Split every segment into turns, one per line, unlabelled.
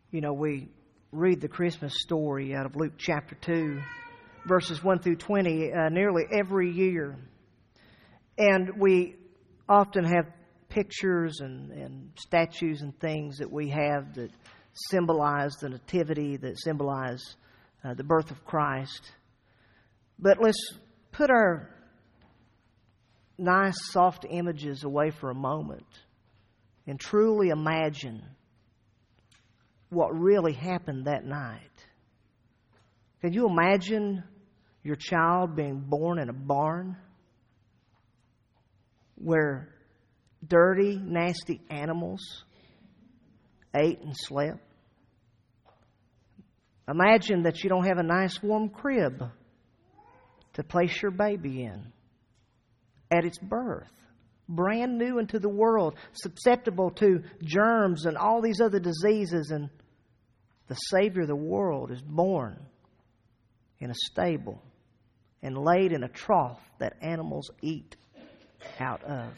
You know, we read the Christmas story out of Luke chapter 2, verses 1 through 20, nearly every year. And we often have pictures and statues and things that we have that symbolize the nativity, that symbolize the birth of Christ. But let's put our nice, soft images away for a moment and truly imagine what really happened that night. Can you imagine your child being born in a barn where dirty, nasty animals ate and slept? Imagine that you don't have a nice warm crib to place your baby in at its birth. Brand new into the world, susceptible to germs and all these other diseases, and the Savior of the world is born in a stable and laid in a trough that animals eat out of.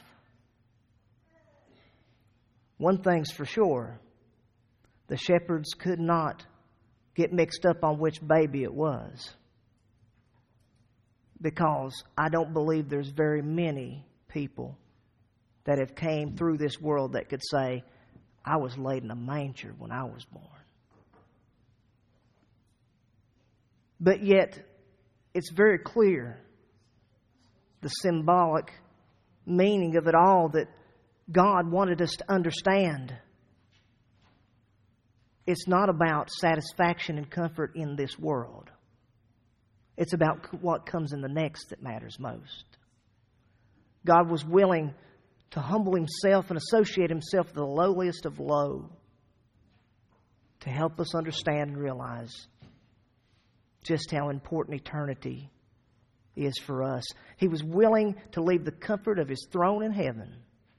One thing's for sure, the shepherds could not get mixed up on which baby it was, because I don't believe there's very many people that have came through this world that could say, I was laid in a manger when I was born. But yet, it's very clear, the symbolic meaning of it all, that God wanted us to understand. It's not about satisfaction and comfort in this world. It's about what comes in the next that matters most. God was willing to humble Himself and associate Himself with the lowliest of low to help us understand and realize just how important eternity is for us. He was willing to leave the comfort of His throne in heaven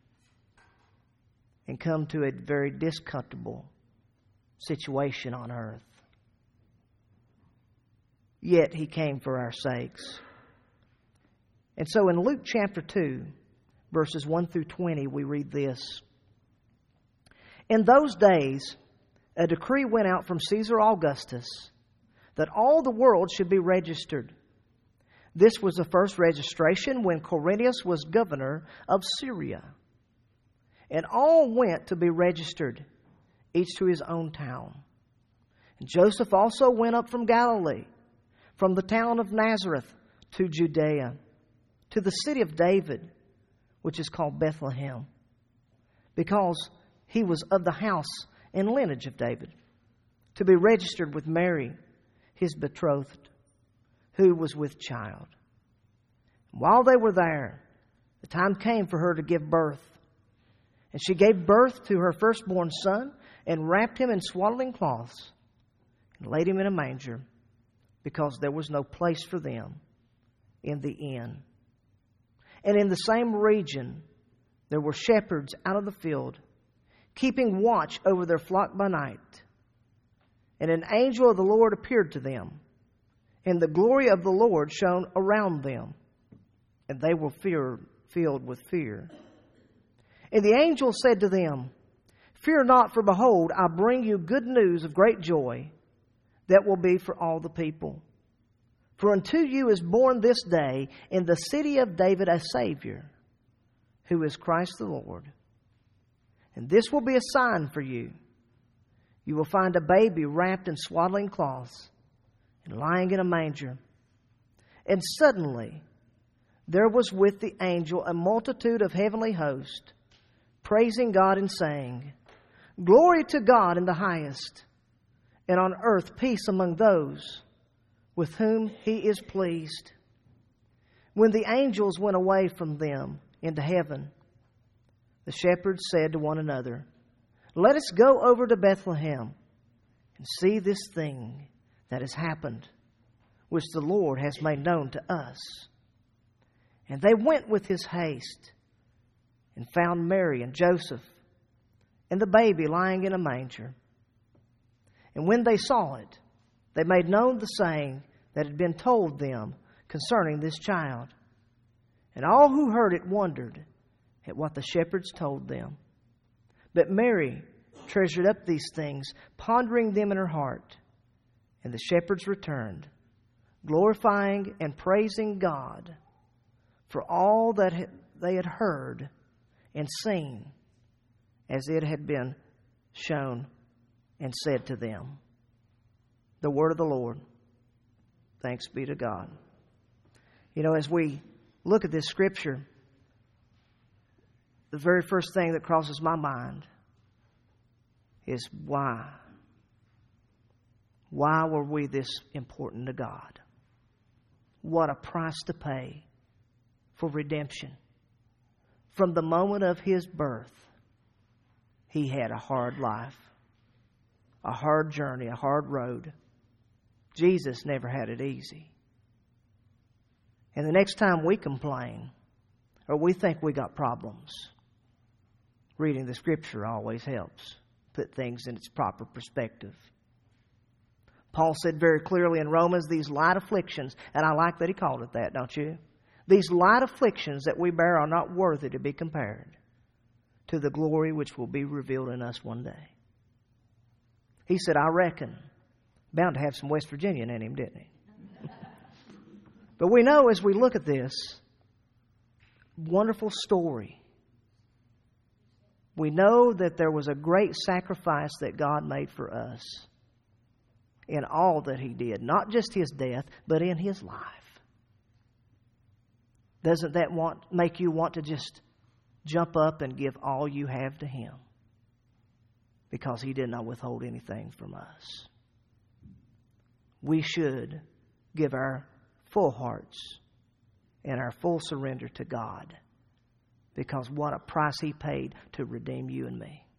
and come to a very discomfortable situation on earth. Yet He came for our sakes. And so in Luke chapter 2, verses 1 through 20, we read this. In those days, a decree went out from Caesar Augustus that all the world should be registered. This was the first registration when Quirinius was governor of Syria. And all went to be registered, each to his own town. And Joseph also went up from Galilee, from the town of Nazareth to Judea, to the city of David, which is called Bethlehem, because he was of the house and lineage of David, to be registered with Mary, his betrothed, who was with child. While they were there, the time came for her to give birth. And she gave birth to her firstborn son and wrapped him in swaddling cloths and laid him in a manger, because there was no place for them in the inn. And in the same region there were shepherds out of the field, keeping watch over their flock by night. And an angel of the Lord appeared to them, and the glory of the Lord shone around them, and they were filled with fear. And the angel said to them, Fear not, for behold, I bring you good news of great joy that will be for all the people. For unto you is born this day in the city of David a Savior, who is Christ the Lord. And this will be a sign for you. You will find a baby wrapped in swaddling cloths and lying in a manger. And suddenly there was with the angel a multitude of heavenly hosts, praising God and saying, Glory to God in the highest, and on earth peace among those with whom He is pleased. When the angels went away from them into heaven, the shepherds said to one another, Let us go over to Bethlehem and see this thing that has happened, which the Lord has made known to us. And they went with his haste and found Mary and Joseph and the baby lying in a manger. And when they saw it, they made known the saying that had been told them concerning this child. And all who heard it wondered at what the shepherds told them. But Mary treasured up these things, pondering them in her heart. And the shepherds returned, glorifying and praising God for all that they had heard and seen, as it had been shown and said to them. The word of the Lord. Thanks be to God. You know, as we look at this scripture, the very first thing that crosses my mind is why? Why were we this important to God? What a price to pay for redemption. From the moment of His birth, He had a hard life, a hard journey, a hard road. Jesus never had it easy. And the next time we complain, or we think we got problems, reading the Scripture always helps put things in its proper perspective. Paul said very clearly in Romans, these light afflictions, and I like that he called it that, don't you? These light afflictions that we bear are not worthy to be compared to the glory which will be revealed in us one day. He said, I reckon, bound to have some West Virginian in him, didn't he? But we know as we look at this wonderful story, we know that there was a great sacrifice that God made for us in all that He did. Not just His death, but in His life. Doesn't that make you want to just jump up and give all you have to Him? Because He did not withhold anything from us. We should give our full hearts and our full surrender to God. Because what a price He paid to redeem you and me.